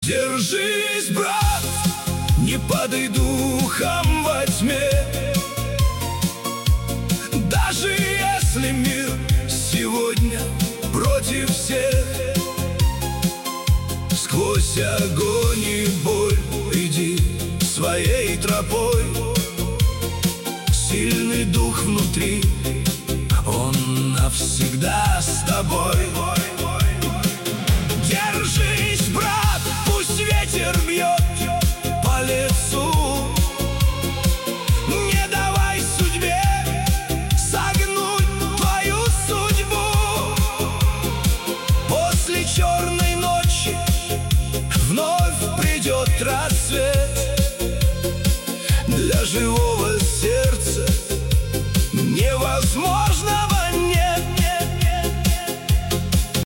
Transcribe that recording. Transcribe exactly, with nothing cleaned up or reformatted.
Держись, брат, не падай духом во тьме. Даже если мир сегодня против всех, сквозь огонь и боль иди своей тропой. Сильный дух внутри, он навсегда с тобой. Держись, брат, пусть ветер бьет по лицу. Не давай судьбе согнуть твою судьбу. После черного